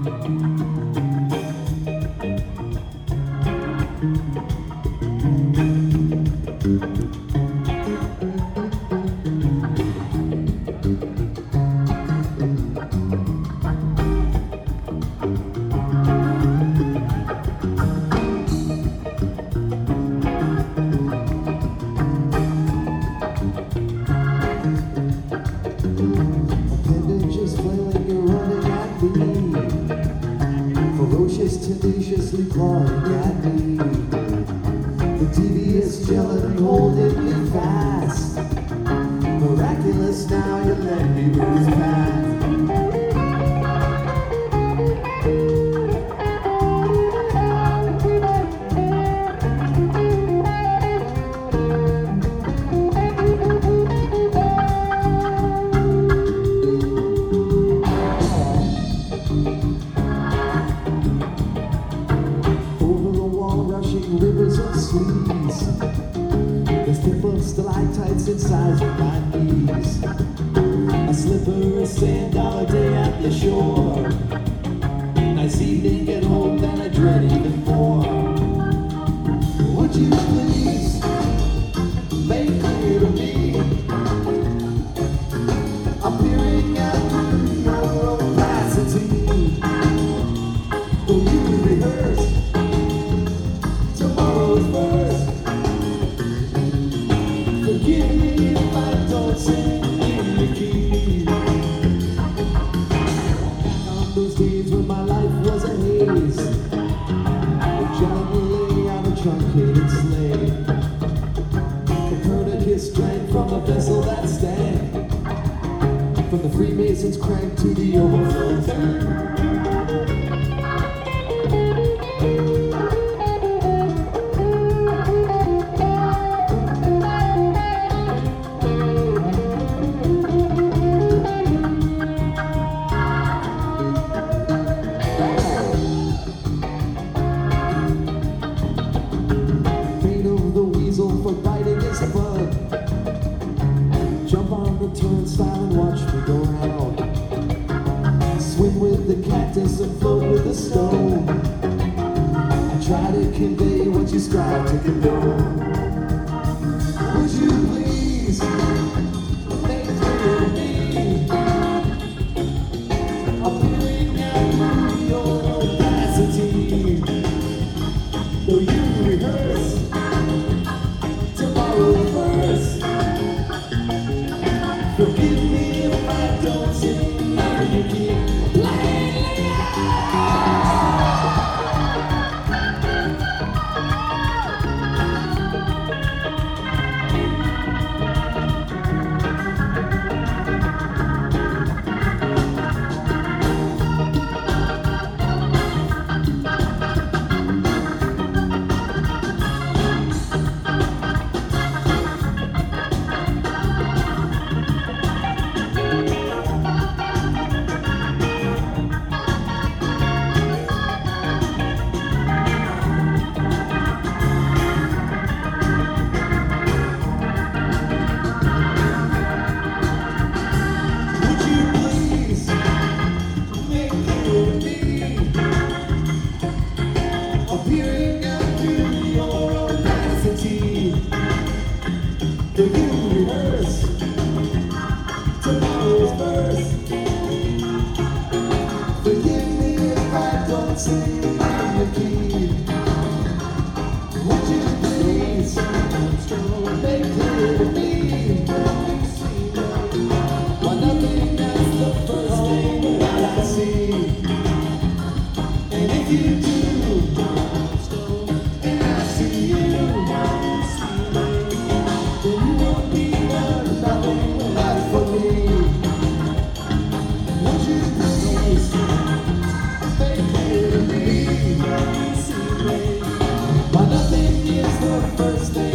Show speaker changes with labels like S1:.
S1: Tenaciously clawing at me. The devious jelly holding me fast. Miraculous, now you let me lose path. Rivers of seas, there's dimple stalactites inside of my knees. A slippery sand all day at the shore. Nice evening at home, then I dread even more. Would you please make clear to me? I'm peering at your opacity. Will you rehearse tomorrow's verse? Forgive me if I don't sing in the key. On those days when my life was a haze, gently on a truncated sleigh, Copernicus drank from a vessel that stank, from the Freemasons' crank to the overflow tank. For biting is fun. Jump on the turnstile and watch me go round. Swim with the cactus and float with the stone. I try to convey what you strive to condone. Would you please make clear to me? I'm peering at your opacity. Though you rehearse verse. Forgive me if I don't sing, and you keep playing. Appearing after your opacity, do you rehearse tomorrow's verse? Forgive me if I don't sing in the key. Would you please make clear to me why nothing is the first thing that I see? And if you do, But nothing is the first thing